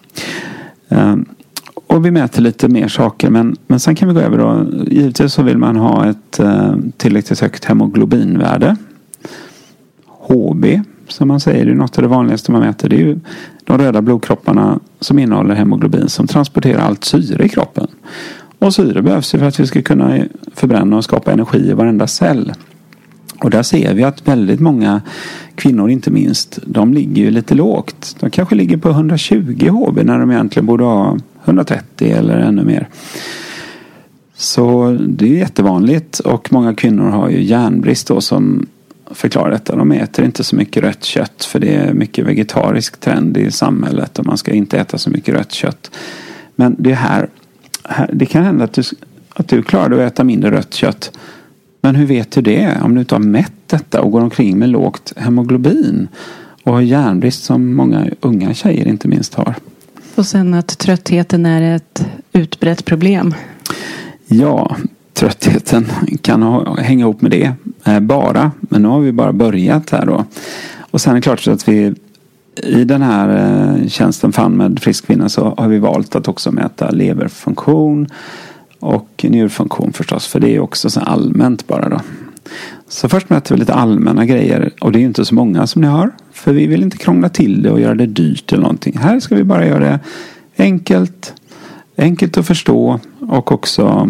Och vi mäter lite mer saker. Men sen kan vi gå över då. Givetvis så vill man ha ett tillräckligt högt hemoglobinvärde. HB som man säger. Det är något av det vanligaste man mäter. Det är ju de röda blodkropparna som innehåller hemoglobin som transporterar allt syre i kroppen. Och syre behövs ju för att vi ska kunna förbränna och skapa energi i varenda cell. Och där ser vi att väldigt många kvinnor inte minst, de ligger ju lite lågt. De kanske ligger på 120 HB när de egentligen borde ha 130 eller ännu mer. Så det är jättevanligt och många kvinnor har ju järnbrist då som förklarar detta. De äter inte så mycket rött kött för det är mycket vegetarisk trend i samhället och man ska inte äta så mycket rött kött. Men det här det kan hända att du klarar att äta mindre rött kött. Men hur vet du det om du inte har mätt detta och går omkring med lågt hemoglobin och har järnbrist som många unga tjejer inte minst har? Och sen att tröttheten är ett utbrett problem. Ja, tröttheten kan hänga ihop med det men nu har vi bara börjat här då. Och sen är det klart att vi i den här tjänsten FunMed Frisk Kvinna så har vi valt att också mäta leverfunktion och njurfunktion förstås, för det är också så allmänt bara då. Så först mäter vi lite allmänna grejer och det är ju inte så många som ni har, för vi vill inte krångla till det och göra det dyrt eller någonting. Här ska vi bara göra det enkelt att förstå och också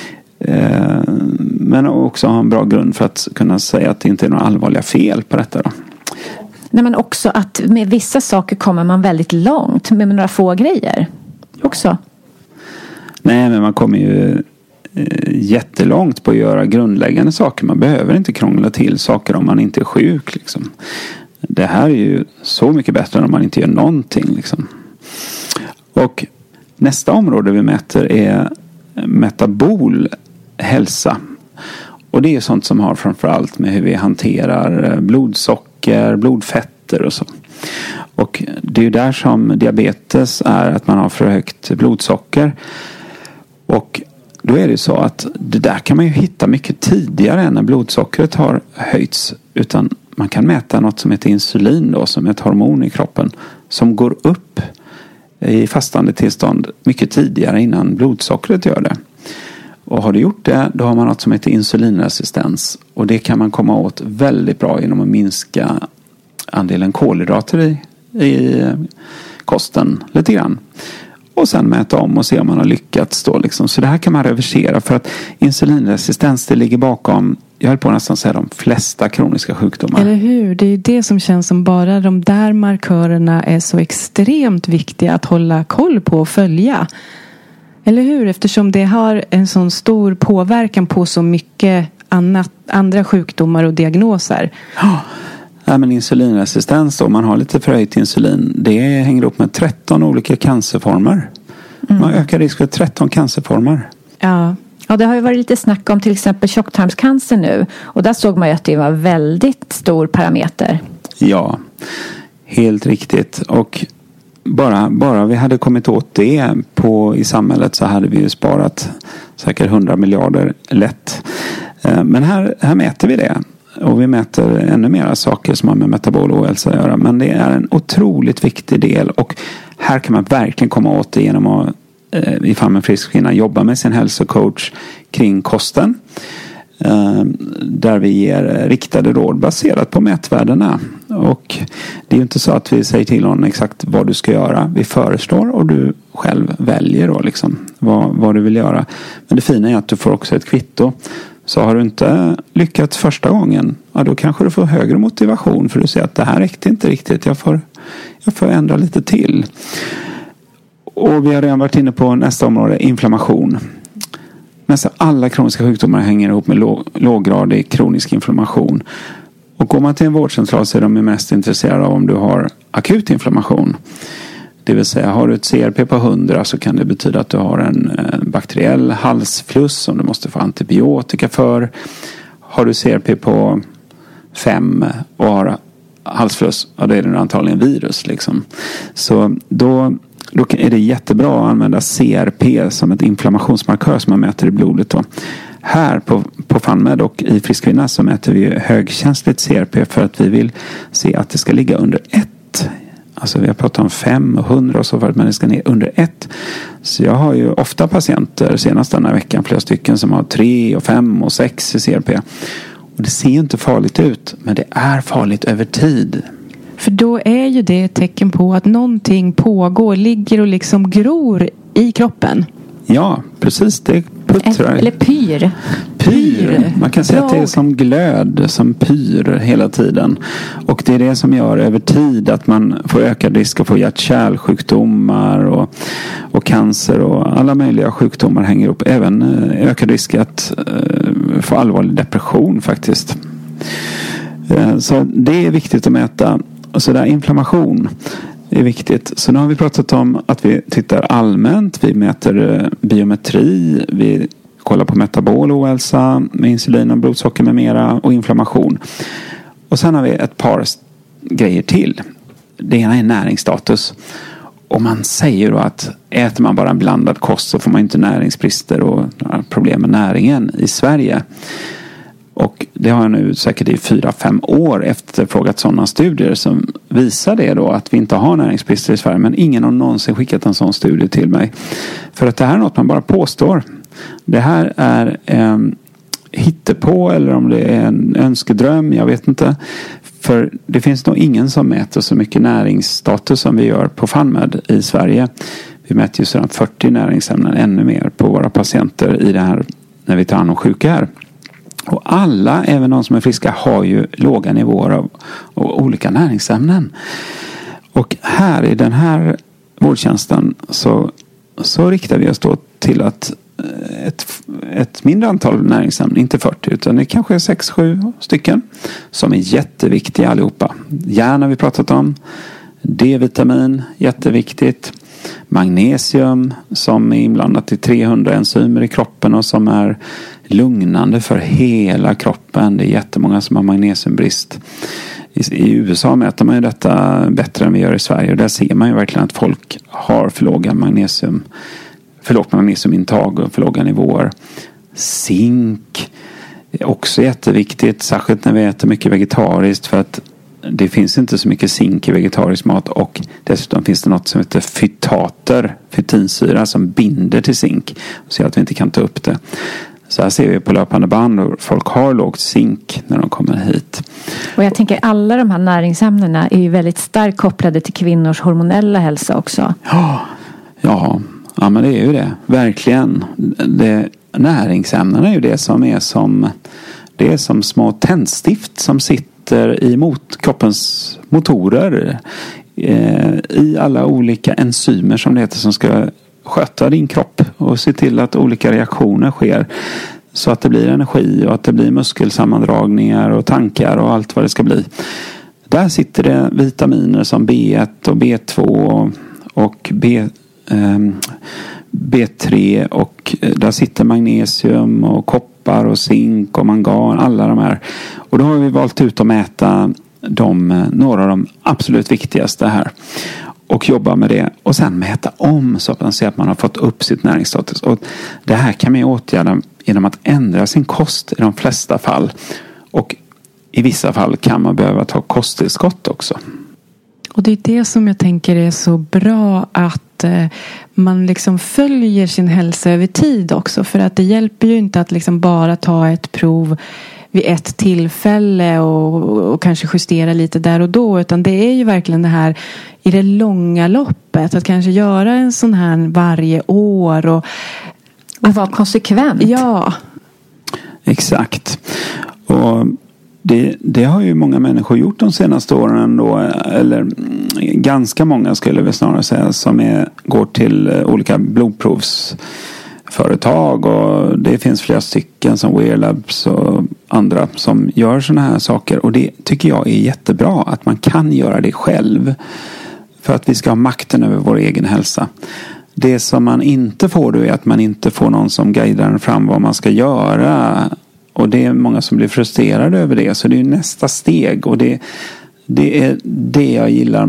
men också ha en bra grund för att kunna säga att det inte är några allvarliga fel på detta då. Nej, men också att med vissa saker kommer man väldigt långt med några få grejer också. Nej, men man kommer ju jättelångt på att göra grundläggande saker. Man behöver inte krångla till saker om man inte är sjuk liksom. Det här är ju så mycket bättre än om man inte gör någonting liksom. Och nästa område vi mäter är metabol hälsa. Och det är sånt som har framförallt med hur vi hanterar blodsocker, blodfetter och så. Och det är ju där som diabetes är att man har för högt blodsocker. Och då är det så att det där kan man ju hitta mycket tidigare än när blodsockret har höjts. Utan man kan mäta något som heter insulin då, som är ett hormon i kroppen som går upp i fastande tillstånd mycket tidigare innan blodsockret gör det. Och har det gjort det, då har man något som heter insulinresistens. Och det kan man komma åt väldigt bra genom att minska andelen kolhydrater i kosten lite grann. Och sen mäta om och se om man har lyckats då liksom. Så det här kan man reversera, för att insulinresistens, det ligger bakom, jag höll på att nästan säga, de flesta kroniska sjukdomar. Eller hur? Det är ju det som känns som bara de där markörerna är så extremt viktiga att hålla koll på och följa. Eller hur? Eftersom det har en sån stor påverkan på så mycket andra sjukdomar och diagnoser. Ja, men insulinresistens då, man har lite förhöjt insulin, det hänger upp med 13 olika cancerformer. Man ökar risk för 13 cancerformer. Ja, det har ju varit lite snack om till exempel tjocktarmscancer nu. Och där såg man ju att det var väldigt stor parameter. Ja, helt riktigt. Och bara vi hade kommit åt det i samhället så hade vi ju sparat säkert 100 miljarder lätt. Men här mäter vi det. Och vi mäter ännu mera saker som har med metabol ohälsa att göra. Men det är en otroligt viktig del. Och här kan man verkligen komma åt det genom att i Fan med frisk kvinna jobba med sin hälsocoach kring kosten. Där vi ger riktade råd baserat på mätvärdena. Och det är ju inte så att vi säger till någon exakt vad du ska göra. Vi föreslår och du själv väljer då liksom vad du vill göra. Men det fina är att du får också ett kvitto. Så har du inte lyckats första gången, ja, då kanske du får högre motivation för du ser att det här räckte inte riktigt. Jag får ändra lite till. Och vi har redan varit inne på nästa område, inflammation. Nästan alla kroniska sjukdomar hänger ihop med låggradig kronisk inflammation. Och går man till en vårdcentral så är de mest intresserade av om du har akut inflammation. Det vill säga, har du ett CRP på 100 så kan det betyda att du har en bakteriell halsfluss som du måste få antibiotika för. Har du CRP på 5 och har halsfluss, ja, då är det antagligen virus liksom. Så då är det jättebra att använda CRP som ett inflammationsmarkör som man mäter i blodet då. Här på FunMed och i Frisk Kvinna så mäter vi högkänsligt CRP för att vi vill se att det ska ligga under 1. Alltså vi har pratat om 5 och 100 och så för att man ska ner under 1. Så jag har ju ofta patienter senast den här veckan, flera stycken som har 3 och 5 och 6 i CRP. Och det ser ju inte farligt ut, men det är farligt över tid. För då är ju det ett tecken på att någonting pågår, ligger och liksom gror i kroppen. Ja, precis. Det puttrar. Eller pyr. Pyr. Man kan säga att det är som glöd, som pyr hela tiden. Och det är det som gör över tid att man får ökad risk att få hjärt-kärlsjukdomar och cancer och alla möjliga sjukdomar hänger upp. Även ökad risk att få allvarlig depression faktiskt. Så det är viktigt att mäta. Och så där inflammation är viktigt. Så nu har vi pratat om att vi tittar allmänt. Vi mäter biometri. Vi kollar på metabol ohälsa med insulin och blodsocker med mera och inflammation. Och sen har vi ett par grejer till. Det ena är näringsstatus. Och man säger då att äter man bara en blandad kost så får man inte näringsbrister och problem med näringen i Sverige. Och det har jag nu säkert i 4-5 år efterfrågat sådana studier som visar det då att vi inte har näringsbrister i Sverige. Men ingen har någonsin skickat en sån studie till mig. För att det här är något man bara påstår. Det här är hittepå eller om det är en önskedröm, jag vet inte. För det finns nog ingen som mäter så mycket näringsstatus som vi gör på FunMed i Sverige. Vi mäter ju sedan 40 näringsämnen, ännu mer på våra patienter i det här när vi tar hand om sjuka här. Och alla, även de som är friska, har ju låga nivåer av olika näringsämnen. Och här i den här vårdtjänsten så riktar vi oss då till att ett mindre antal näringsämnen, inte 40 utan det kanske är 6-7 stycken som är jätteviktiga allihopa. Järn har vi pratat om, D-vitamin, jätteviktigt. Magnesium som är inblandat i 300 enzymer i kroppen och som är lugnande för hela kroppen. Det är jättemånga som har magnesiumbrist. I USA mäter man ju detta bättre än vi gör i Sverige. Och där ser man ju verkligen att folk har för lågt magnesiumintag och för låga nivåer. Zink är också jätteviktigt. Särskilt när vi äter mycket vegetariskt för att det finns inte så mycket zink i vegetarisk mat och dessutom finns det något som heter fytater, fytinsyra som binder till zink så att vi inte kan ta upp det. Så här ser vi på löpande band och folk har lågt zink när de kommer hit. Och jag tänker alla de här näringsämnena är ju väldigt starkt kopplade till kvinnors hormonella hälsa också. Ja, men det är ju det. Verkligen. Näringsämnena är ju det som är som små tändstift som sitter i kroppens motorer i alla olika enzymer som det heter som ska sköta din kropp och se till att olika reaktioner sker så att det blir energi och att det blir muskelsammandragningar och tankar och allt vad det ska bli. Där sitter det vitaminer som B1 och B2 och B3 och där sitter magnesium och koppar och zink och mangan, alla de här. Och då har vi valt ut att mäta några av de absolut viktigaste här och jobba med det och sen mäta om så att man ser att man har fått upp sitt näringsstatus. Och det här kan man åtgärda genom att ändra sin kost i de flesta fall. Och i vissa fall kan man behöva ta kosttillskott också. Och det är det som jag tänker är så bra, att man liksom följer sin hälsa över tid också. För att det hjälper ju inte att liksom bara ta ett prov vid ett tillfälle och kanske justera lite där och då. Utan det är ju verkligen det här i det långa loppet. Att kanske göra en sån här varje år. Och vara konsekvent. Ja. Exakt. Och det har ju många människor gjort de senaste åren då, eller ganska många skulle vi snarare säga, som går till olika blodprovsföretag, och det finns flera stycken som Wear Labs och andra som gör såna här saker, och det tycker jag är jättebra att man kan göra det själv för att vi ska ha makten över vår egen hälsa. Det som man inte får då är att man inte får någon som guidar en fram vad man ska göra. Och det är många som blir frustrerade över det. Så det är nästa steg. Och det är det jag gillar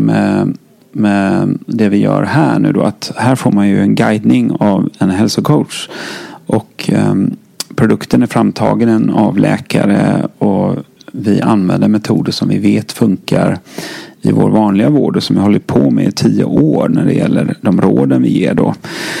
med det vi gör här nu då. Att här får man ju en guidning av en hälsocoach. Och produkten är framtagen av läkare. Och vi använder metoder som vi vet funkar i vår vanliga vård. Och som vi håller på med i 10 år när det gäller de råden vi ger då.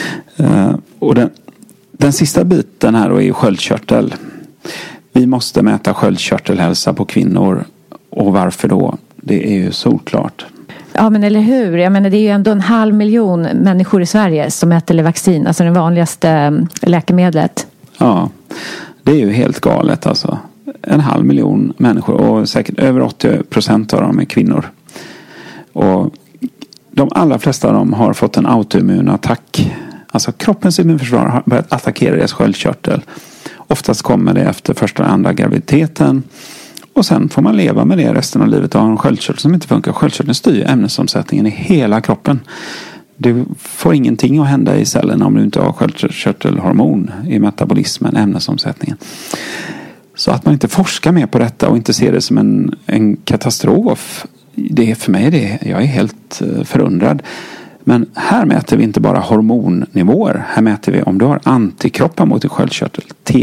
Och den sista biten här då är sköldkörtel. Vi måste mäta sköldkörtelhälsa på kvinnor. Och varför då? Det är ju solklart. Ja, men eller hur? Jag menar, det är ju ändå 500 000 människor i Sverige som äter Levaxin. Alltså det vanligaste läkemedlet. Ja, det är ju helt galet alltså. 500 000 människor, och säkert över 80% av dem är kvinnor. Och de allra flesta av dem har fått en autoimmun attack. Alltså kroppens immunförsvar har börjat attackera deras sköldkörtel. Oftast kommer det efter första och andra graviditeten. Och sen får man leva med det resten av livet och ha en sköldkörtel som inte funkar. Sköldkörteln styr ämnesomsättningen i hela kroppen. Du får ingenting att hända i cellerna om du inte har sköldkörtelhormon i metabolismen, ämnesomsättningen. Så att man inte forskar mer på detta och inte ser det som en katastrof, det är för mig det. Jag är helt förundrad. Men här mäter vi inte bara hormonnivåer. Här mäter vi om du har antikroppar mot din sköldkörtel.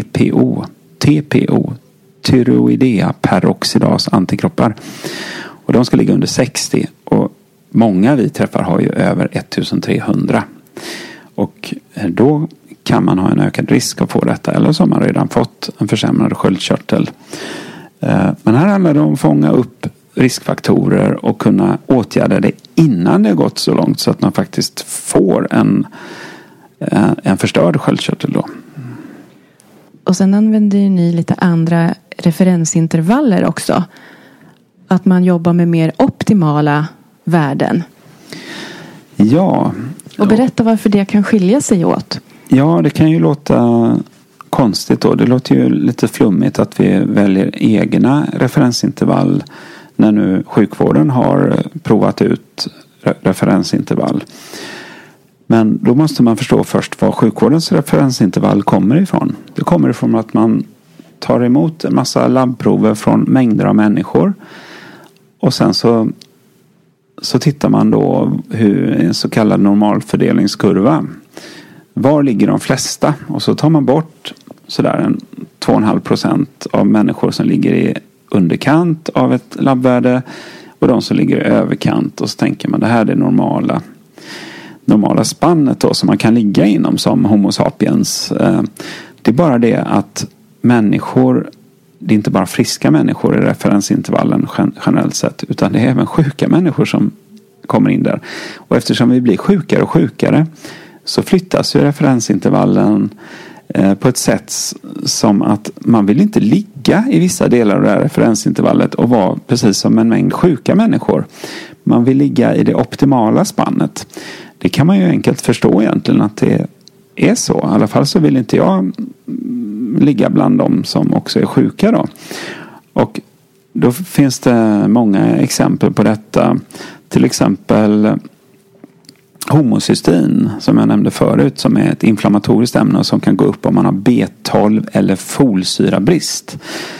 TPO. Tyroidea peroxidas antikroppar. Och de ska ligga under 60. Och många vi träffar har ju över 1300. Och då kan man ha en ökad risk att få detta. Eller så har man redan fått en försämrad sköldkörtel. Men här handlar det om att fånga upp riskfaktorer och kunna åtgärda det innan det har gått så långt så att man faktiskt får en förstörd sköldkörtel då. Och sen använder ju ni lite andra referensintervaller också. Att man jobbar med mer optimala värden. Ja. Och berätta varför det kan skilja sig åt. Ja, det kan ju låta konstigt då. Det låter ju lite flummigt att vi väljer egna referensintervall när nu sjukvården har provat ut referensintervall. Men då måste man förstå först var sjukvårdens referensintervall kommer ifrån. Det kommer ifrån att man tar emot en massa labbprover från mängder av människor. Och sen så tittar man då hur en så kallad normalfördelningskurva. Var ligger de flesta? Och så tar man bort sådär 2,5% av människor som ligger i underkant av ett labbvärde och de som ligger i överkant. Och så tänker man det här är det normala spannet då som man kan ligga inom som Homo sapiens. Det är bara det att människor, det är inte bara friska människor i referensintervallen generellt sett, utan det är även sjuka människor som kommer in där. Och eftersom vi blir sjukare och sjukare så flyttas ju referensintervallen på ett sätt som att man vill inte ligga i vissa delar av det här referensintervallet och vara precis som en mängd sjuka människor. Man vill ligga i det optimala spannet. Det kan man ju enkelt förstå egentligen att det är så. I alla fall så vill inte jag ligga bland dem som också är sjuka då. Och då finns det många exempel på detta. Till exempel homocystin som jag nämnde förut, som är ett inflammatoriskt ämne och som kan gå upp om man har B12 eller folsyrabrist.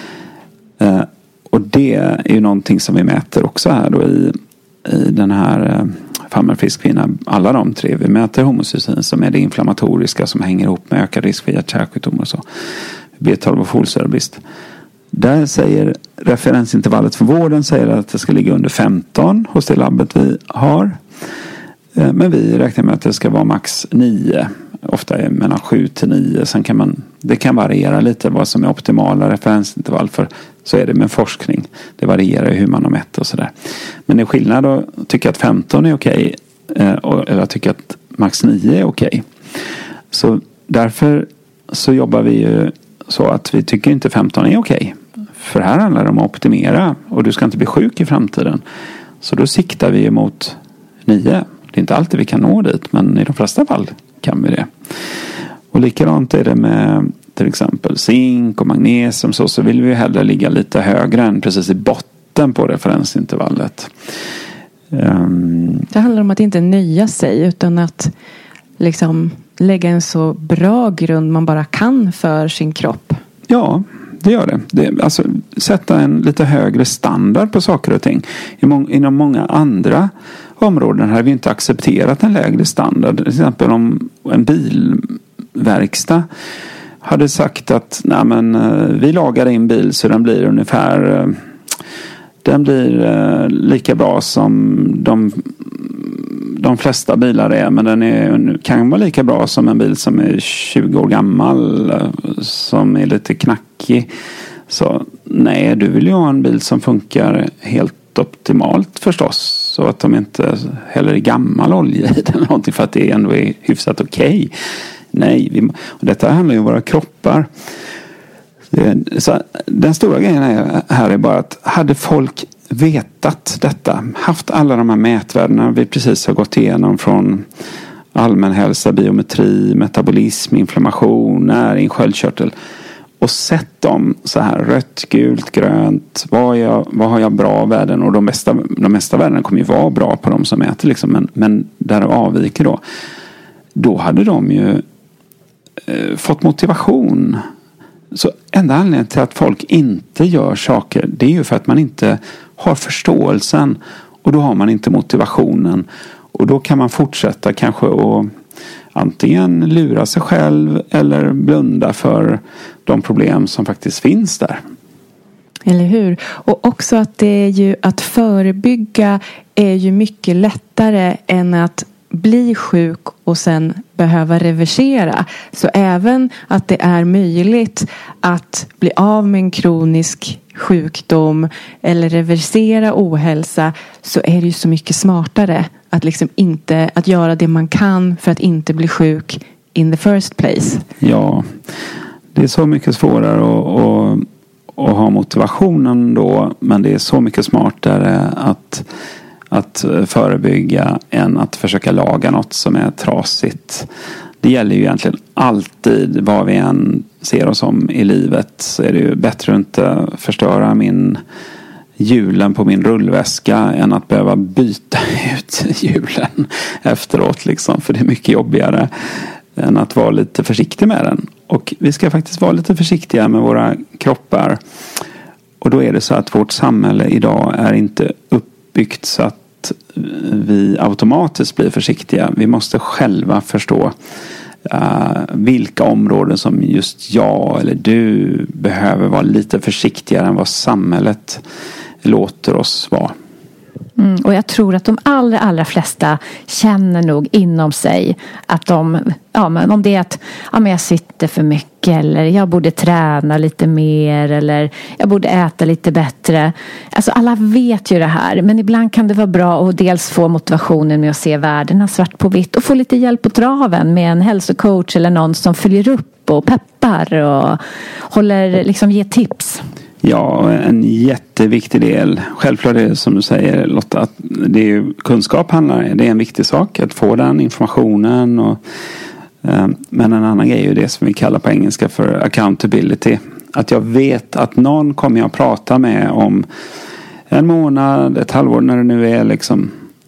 Och det är ju någonting som vi mäter också här då i den här Farmer frisk kvinna. Alla de tre. Vi mäter homocystin som är det inflammatoriska som hänger ihop med ökad risk för hjärt-kärlsjukdomar och så. B12 och folsyrabrist. Där säger referensintervallet för vården säger att det ska ligga under 15 hos det labbet vi har. Men vi räknar med att det ska vara max 9. Ofta är mellan 7 till 9. Sen det kan variera lite vad som är optimala referensintervall, för så är det med forskning. Det varierar hur man har mätt och sådär. Men det är skillnad att tycka att 15 är okej eller att tycka att max 9 är okej. Så därför så jobbar vi ju så att vi tycker inte 15 är okej. För här handlar det om att optimera och du ska inte bli sjuk i framtiden. Så då siktar vi mot 9. Det är inte alltid vi kan nå dit, men i de flesta fall kan vi det. Och likadant är det med till exempel zink och magnesium. Så vill vi hellre ligga lite högre än precis i botten på referensintervallet. Det handlar om att inte nöja sig utan att liksom lägga en så bra grund man bara kan för sin kropp. Ja, det gör det. Alltså sätta en lite högre standard på saker och ting. Inom många andra områden har vi inte accepterat en lägre standard. Till exempel om en bilverkstad hade sagt att vi lagar in bil så den blir ungefär lika bra som de flesta bilar är, men den kan vara lika bra som en bil som är 20 år gammal som är lite knackig. Så nej, du vill ju ha en bil som funkar helt optimalt förstås, så att de inte häller i gammal olja i den eller någonting, för att det ändå är hyfsat okej. Nej, och detta handlar ju om våra kroppar. Så den stora grejen här är bara att hade folk vetat detta, haft alla de här mätvärdena vi precis har gått igenom från allmänhälsa, biometri, metabolism, inflammation, näring, sköldkörtel, och sett dem så här rött, gult, grönt, vad har jag bra värden, och de mesta värdena kommer ju vara bra på de som äter liksom, men där det avviker då hade de ju fått motivation. Så enda anledningen till att folk inte gör saker, det är ju för att man inte har förståelsen, och då har man inte motivationen, och då kan man fortsätta kanske att antingen lura sig själv eller blunda för de problem som faktiskt finns där. Eller hur? Och också att det är ju att förebygga är ju mycket lättare än att bli sjuk och sen behöva reversera. Så även att det är möjligt att bli av med en kronisk sjukdom eller reversera ohälsa, så är det ju så mycket smartare att liksom inte att göra det man kan för att inte bli sjuk in the first place. Ja, det är så mycket svårare att ha motivationen då, men det är så mycket smartare att förebygga än att försöka laga något som är trasigt. Det gäller ju egentligen alltid, vad vi än ser oss om i livet, så är det ju bättre att inte förstöra hjulen på min rullväska än att behöva byta ut hjulen efteråt liksom, för det är mycket jobbigare än att vara lite försiktig med den. Och vi ska faktiskt vara lite försiktiga med våra kroppar, och då är det så att vårt samhälle idag är inte uppbyggt så att vi automatiskt blir försiktiga. Vi måste själva förstå vilka områden som just jag eller du behöver vara lite försiktigare än vad samhället låter oss vara. Och jag tror att de allra flesta känner nog inom sig att men om det är att jag sitter för mycket, eller jag borde träna lite mer, eller jag borde äta lite bättre. Alltså alla vet ju det här, men ibland kan det vara bra att dels få motivationen med att se värdena svart på vitt och få lite hjälp på traven med en hälsocoach eller någon som följer upp och peppar och ger tips. Ja, en jätteviktig del. Självklart är det som du säger, Lotta, att det är ju kunskap det är en viktig sak att få den informationen. Men en annan grej är ju det som vi kallar på engelska för accountability. Att jag vet att någon kommer jag prata med om en månad, ett halvår, när det nu är liksom.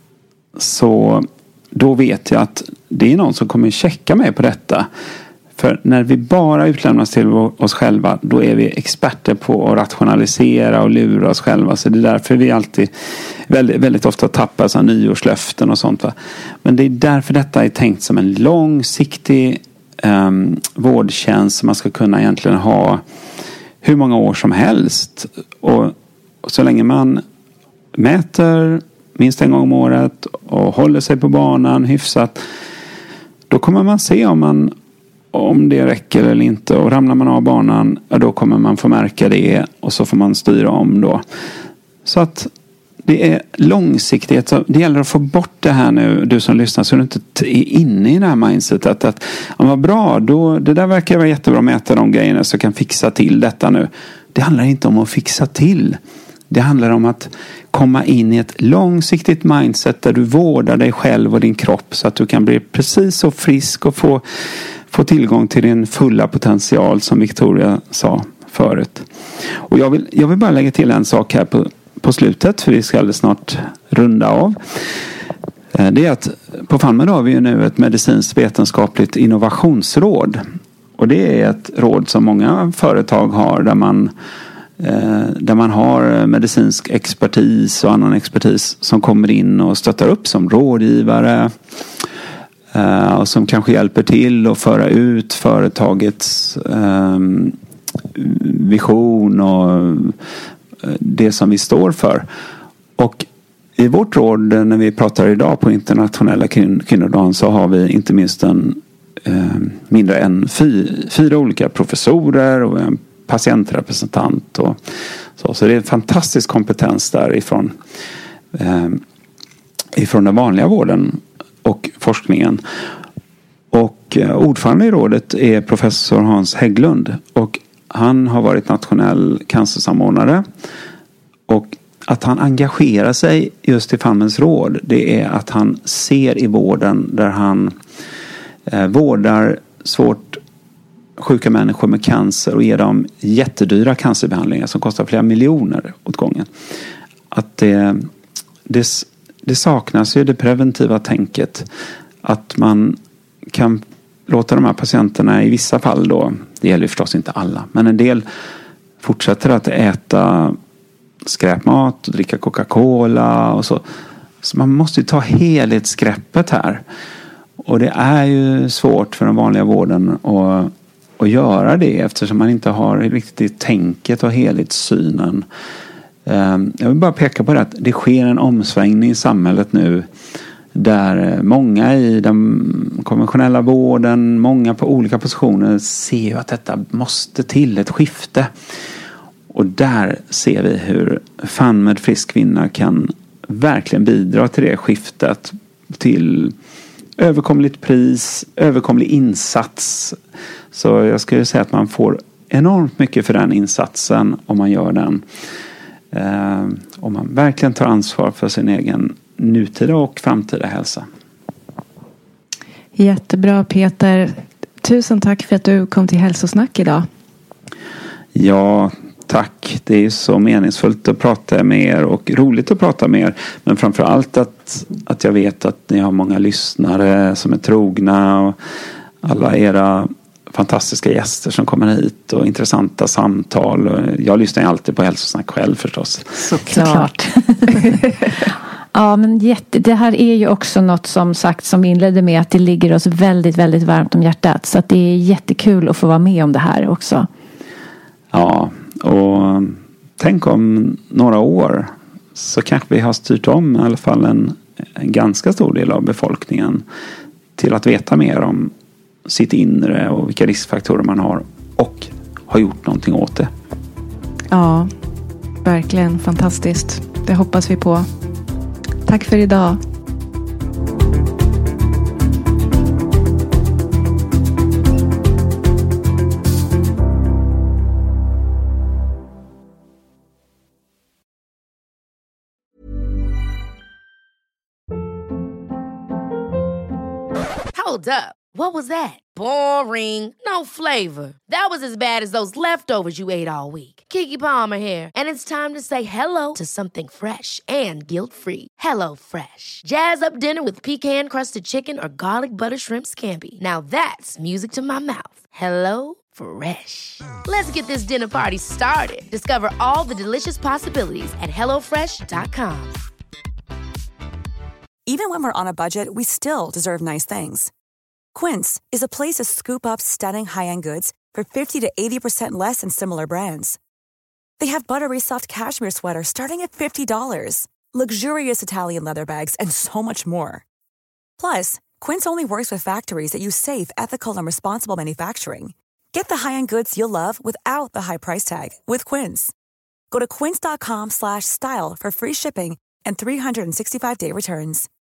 Så då vet jag att det är någon som kommer checka mig på detta. För när vi bara utlämnas till oss själva, då är vi experter på att rationalisera och lura oss själva. Så det är därför vi alltid väldigt, väldigt ofta tappar så nyårslöften och sånt. Va? Men det är därför detta är tänkt som en långsiktig vårdtjänst som man ska kunna egentligen ha hur många år som helst. Och så länge man mäter minst en gång om året och håller sig på banan hyfsat, då kommer man se om det räcker eller inte. Och ramlar man av banan, då kommer man få märka det och så får man styra om då. Så att det är långsiktighet. Så det gäller att få bort det här nu, du som lyssnar, så du inte är inne i det här mindsetet att vad bra, det där verkar vara jättebra att mäta de grejerna så jag kan fixa till detta nu. Det handlar inte om att fixa till. Det handlar om att komma in i ett långsiktigt mindset där du vårdar dig själv och din kropp så att du kan bli precis så frisk och få tillgång till din fulla potential som Victoria sa förut. Och jag vill bara lägga till en sak här på slutet, för vi ska alldeles snart runda av. Det är att på FunMed har vi ju nu ett medicinskt vetenskapligt innovationsråd. Och det är ett råd som många företag har där man har medicinsk expertis och annan expertis som kommer in och stöttar upp som rådgivare och som kanske hjälper till att föra ut företagets vision och det som vi står för. Och i vårt råd, när vi pratar idag på internationella kvinnodagen, så har vi inte minst mindre än 4 olika professorer och en patientrepresentant och så det är en fantastisk kompetens där ifrån den vanliga vården och forskningen. Och ordförande i rådet är professor Hans Hägglund, och han har varit nationell cancersamordnare, och att han engagerar sig just i FunMeds råd, det är att han ser i vården där han vårdar svårt sjuka människor med cancer och ger dem jättedyra cancerbehandlingar som kostar flera miljoner åt gången. Att det saknas ju det preventiva tänket, att man kan låta de här patienterna i vissa fall då, det gäller förstås inte alla, men en del fortsätter att äta skräpmat och dricka Coca-Cola och så. Så man måste ju ta helhetsgreppet här. Och det är ju svårt för den vanliga vården att göra det, eftersom man inte har riktigt tänket och helhetssynen. Jag vill bara peka på det att det sker en omsvängning i samhället nu, där många i den konventionella vården, många på olika positioner ser ju att detta måste till ett skifte. Och där ser vi hur FunMed Frisk Kvinna kan verkligen bidra till det skiftet, till överkomligt pris, överkomlig insats. Så jag skulle säga att man får enormt mycket för den insatsen om man gör den. Om man verkligen tar ansvar för sin egen nutida och framtida hälsa. Jättebra, Peter. Tusen tack för att du kom till Hälsosnack idag. Ja, tack. Det är så meningsfullt att prata med er och roligt att prata med er. Men framförallt att jag vet att ni har många lyssnare som är trogna, och alla era fantastiska gäster som kommer hit och intressanta samtal. Jag lyssnar ju alltid på Hälsosnack själv förstås. Såklart. Ja, men det här är ju också något som sagt, som vi inledde med, att det ligger oss väldigt, väldigt varmt om hjärtat. Så att det är jättekul att få vara med om det här också. Ja, och tänk om några år så kanske vi har styrt om i alla fall en ganska stor del av befolkningen till att veta mer om sitt inre och vilka riskfaktorer man har, och har gjort någonting åt det. Ja, verkligen fantastiskt. Det hoppas vi på. Tack för idag. Hold up. What was that? Boring. No flavor. That was as bad as those leftovers you ate all week. Keke Palmer here, and it's time to say hello to something fresh and guilt-free. Hello Fresh. Jazz up dinner with pecan-crusted chicken or garlic butter shrimp scampi. Now that's music to my mouth. Hello Fresh. Let's get this dinner party started. Discover all the delicious possibilities at hellofresh.com. Even when we're on a budget, we still deserve nice things. Quince is a place to scoop up stunning high-end goods for 50 to 80% less than similar brands. They have buttery soft cashmere sweaters starting at $50, luxurious Italian leather bags, and so much more. Plus, Quince only works with factories that use safe, ethical, and responsible manufacturing. Get the high-end goods you'll love without the high price tag with Quince. Go to quince.com/style for free shipping and 365-day returns.